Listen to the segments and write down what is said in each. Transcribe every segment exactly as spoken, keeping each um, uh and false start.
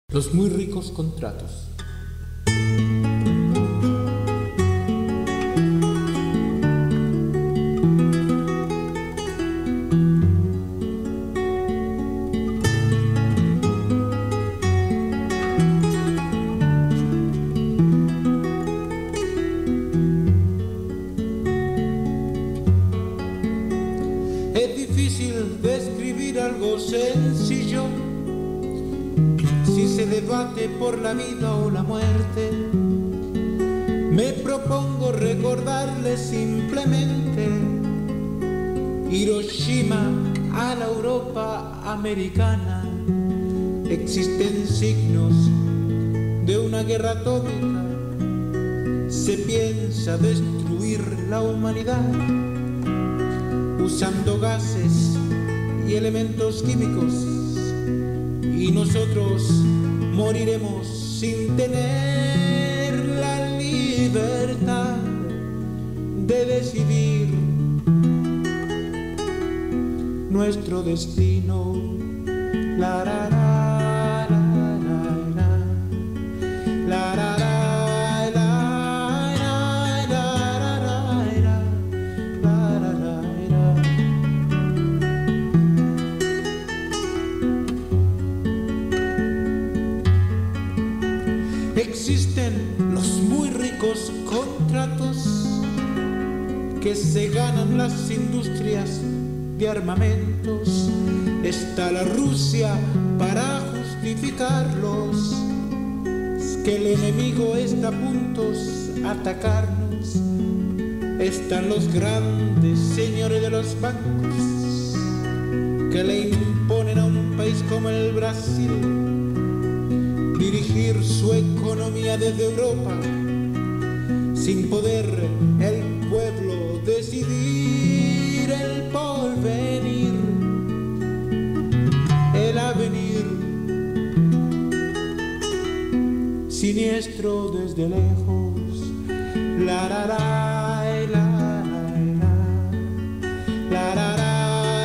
Los muy ricos contratos. Es difícil describir algo sencillo si se debate por la vida o la muerte. Me propongo recordarle simplemente Hiroshima a la Europa americana. Existen signos de una guerra atómica. Se piensa destruir la humanidad usando gases y elementos químicos, y nosotros moriremos sin tener la libertad de decidir nuestro destino. La, la, la, la, la, la, la, la. Existen los muy ricos contratos que se ganan las industrias de armamentos. Está la Rusia para justificarlos. Es que el enemigo está a punto de atacarnos. Están los grandes señores de los bancos que le imponen a un país como el Brasil dirigir su economía desde Europa, sin poder el pueblo decidir el porvenir, el avenir, siniestro desde lejos. La la la la la la la la.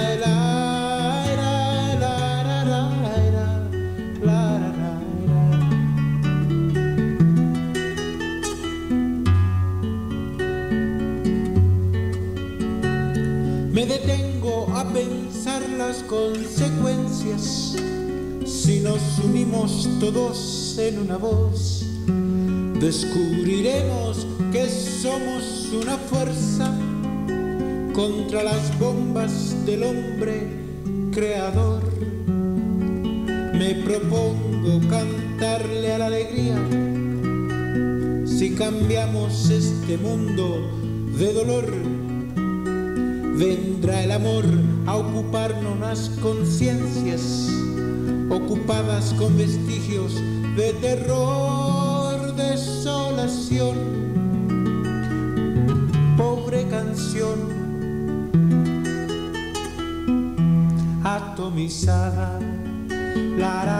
Me detengo a pensar las consecuencias si nos unimos todos en una voz. Descubriremos que somos una fuerza contra las bombas del hombre creador. Me propongo cantarle a la alegría si cambiamos este mundo de dolor. Vendrá el amor a ocuparnos las conciencias ocupadas con vestigios de terror, desolación. Pobre canción atomizada. La, la,